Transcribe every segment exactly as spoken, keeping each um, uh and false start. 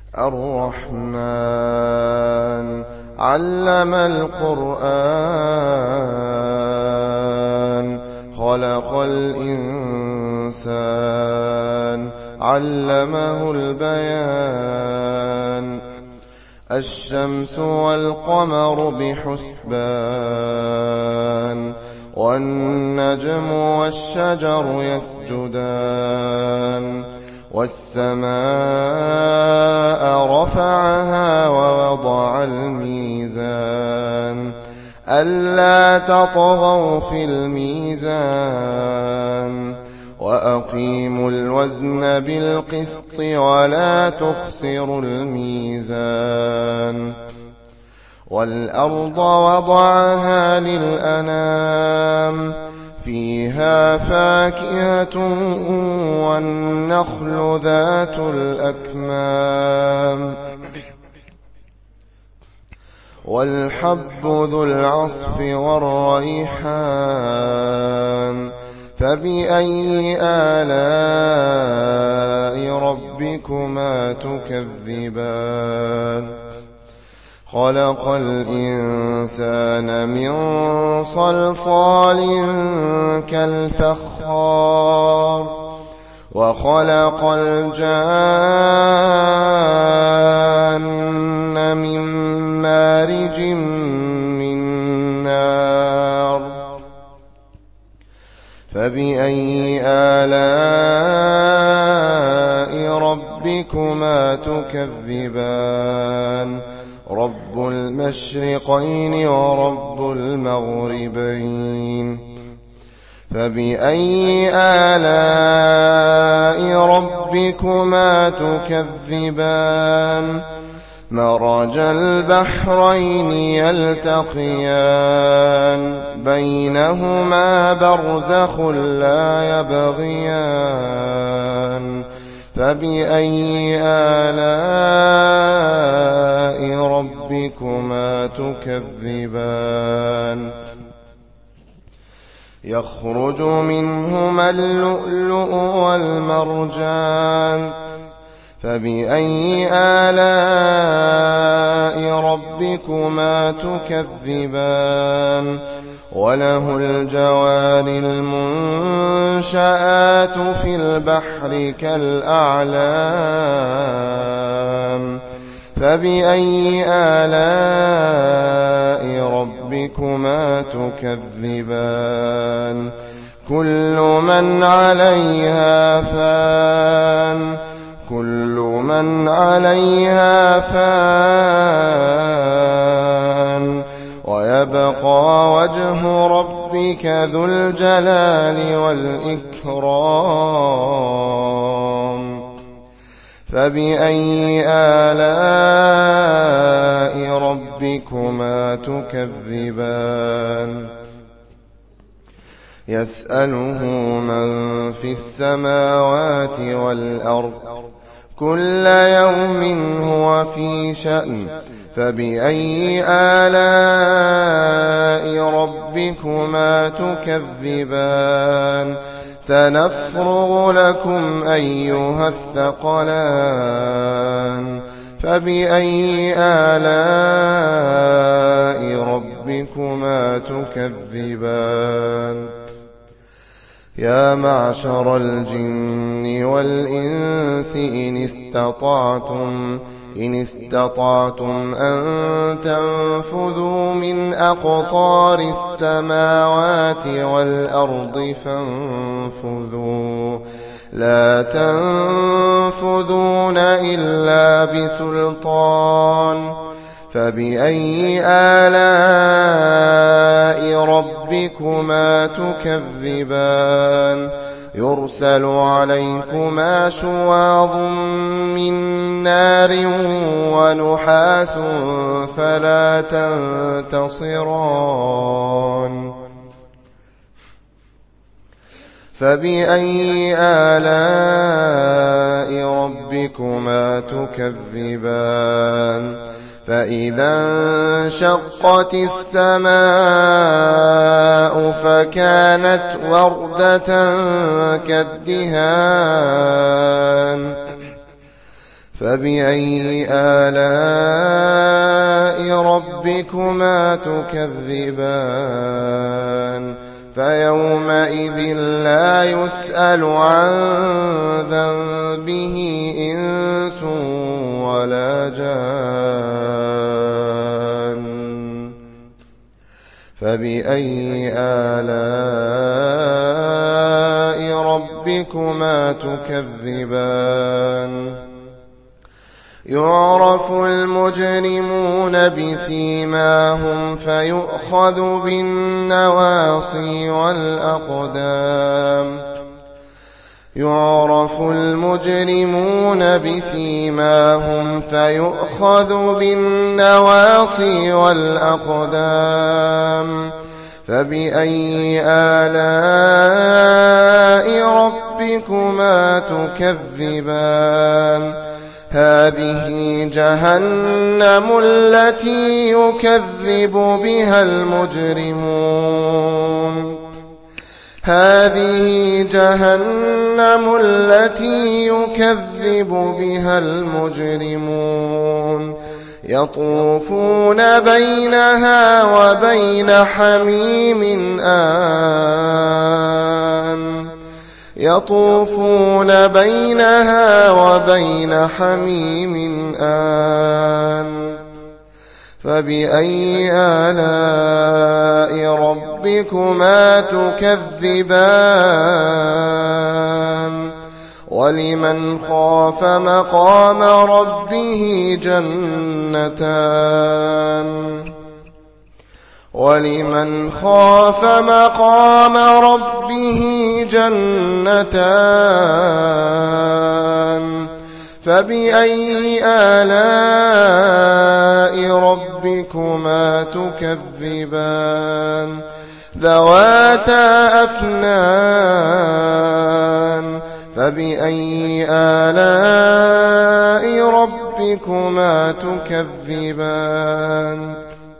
الرحمن علم القرآن خلق الإنسان علمه البيان الشمس والقمر بحسبان والنجم والشجر يسجدان والسماء رفعها ووضع الميزان ألا تطغوا في الميزان وأقيموا الوزن بالقسط ولا تخسروا الميزان والأرض وضعها للأنام فيها فاكهة والنخل ذات الأكمام والحب ذو العصف والريحان فبأي آلاء ربكما تكذبان خلق الإنسان من صلصال كالفخار وخلق الجان من مارج من نار فبأي آلاء ربكما تكذبان رب المشرقين ورب المغربين فبأي آلاء ربكما تكذبان مرج البحرين يلتقيان بينهما برزخ لا يبغيان فبأي آلاء ربكما تكذبان يخرج منهما اللؤلؤ والمرجان فبأي آلاء ربكما تكذبان وله الجوار المنشآت في البحر كالأعلام فبأي آلاء ربكما تكذبان كل من عليها فان كل من عليها فان ويبقى وجه ربك ذو الجلال والإكرام فبأي آلاء ربكما تكذبان يسأله من في السماوات والأرض كل يوم هو في شأن فبأي آلاء ربكما تكذبان سنفرغ لكم أيها الثقلان فبأي آلاء ربكما تكذبان يا معشر الجن والإنس إن استطعتم إن استطعتم أن تنفذوا من أقطار السماوات والأرض فانفذوا لا تنفذون إلا بسلطان فبأي آلاء ربكما تكذبان يرسل عليكما شواظ من نار ونحاس فلا تنتصران فبأي آلاء ربكما تكذبان فإذا انشقت السماء فكانت وردة كالدهان فبأي آلاء ربكما تكذبان فيومئذ لا يسأل عن ذنبه إنس ولا جان فبأي آلاء ربكما تكذبان يعرف المجرمون بسيماهم فيؤخذ بالنواصي والأقدام يعرف المجرمون بسيماهم فيؤخذ بالنواصي والأقدام فبأي آلاء ربكما تكذبان هذه جهنم التي يكذب بها المجرمون هذه جهنم التي يكذب بها المجرمون يطوفون بينها وبين حميم آن يطوفون بينها وبين حميم آن فبأي آلاء ربكما تكذبان ولمن خاف مقام ربه جنتان ولمن خاف مقام ربه جنتان فبأي آلاء ربكما تكذبان ذواتا أفنان فبأي آلاء ربكما تكذبان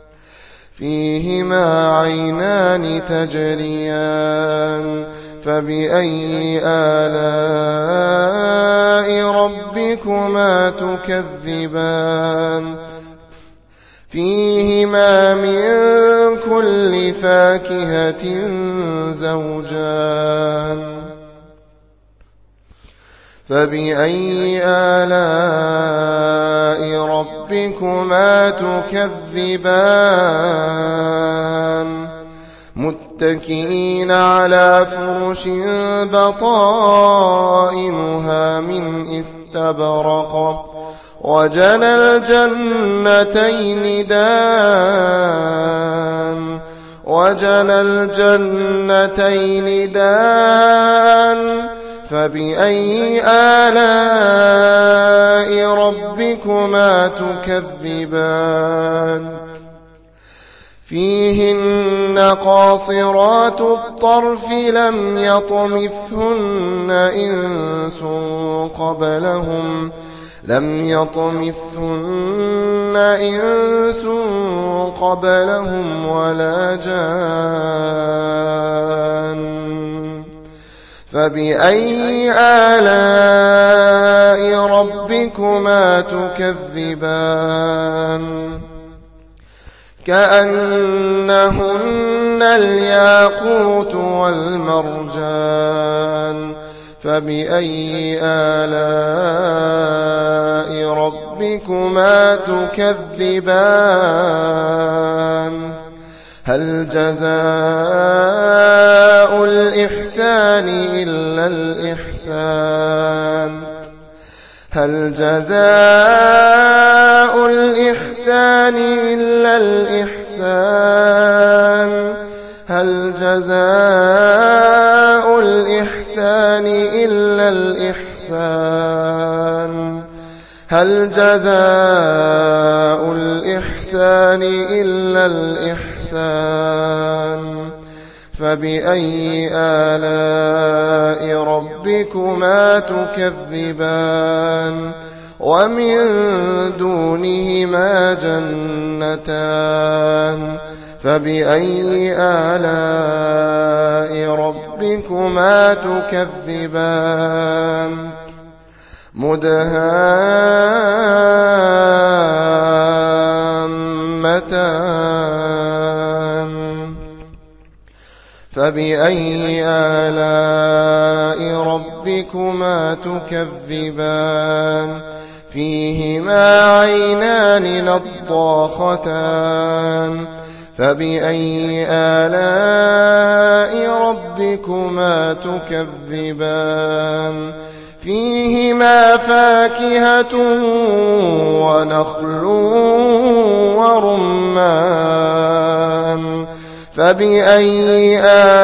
فيهما عينان تجريان فبأي آلاء ربكما تكذبان فيهما من كل فاكهة زوجان فبأي آلاء ربكما تكذبان متكئين على فرش بطائنها من استبرق وجنى الجنتين دان وجنى الجنتين دان فبأي آلاء ربكما تكذبان فيهن قاصرات الطرف لم يطمثهن إنس قبلهم لم يطمثهن إنس قبلهم ولا جان فبأي آلاء ربكما تكذبان كأنهن الياقوت والمرجان فبأي آلاء ربكما تكذبان هل جزاء الإحسان إلا الإحسان هل جزاء الإحسان إلا الإحسان هل جزاء الإحسان إلا الإحسان هل جزاء الإحسان إلا الإحسان فبأي آلاء ربكما تكذبان ومن دونهما جنتان فبأي آلاء ربكما تكذبان مدهامتان فبأي آلاء ربكما تكذبان فيهما عينان نضاختان فبأي آلاء ربكما تكذبان فيهما فاكهة ونخل ورمان فبأي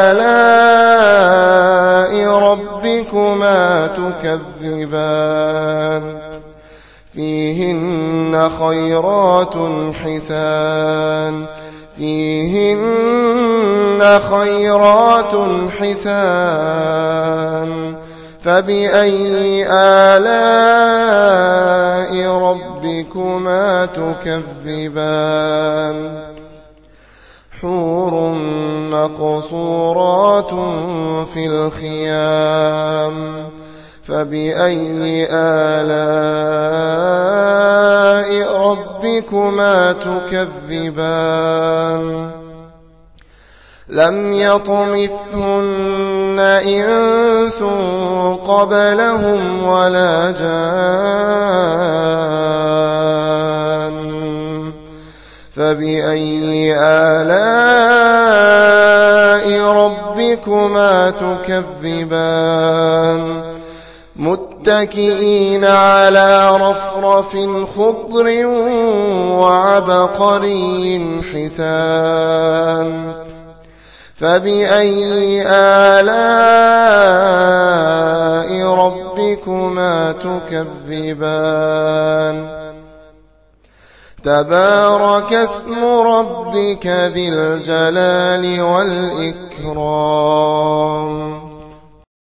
آلاء ربكما تكذبان فيهن خيرات حسان فيهن خيرات حسان فبأي آلاء ربكما تكذبان حور مقصورات في الخيام فبأي آلاء ربكما تكذبان لم يطمثهن إنس قبلهم ولا جان فبأي آلاء ربكما تكذبان متكئين على رفرف خضر وعبقري حسان فبأي آلاء ربكما تكذبان تبارك اسم ربك ذي الجلال والإكرام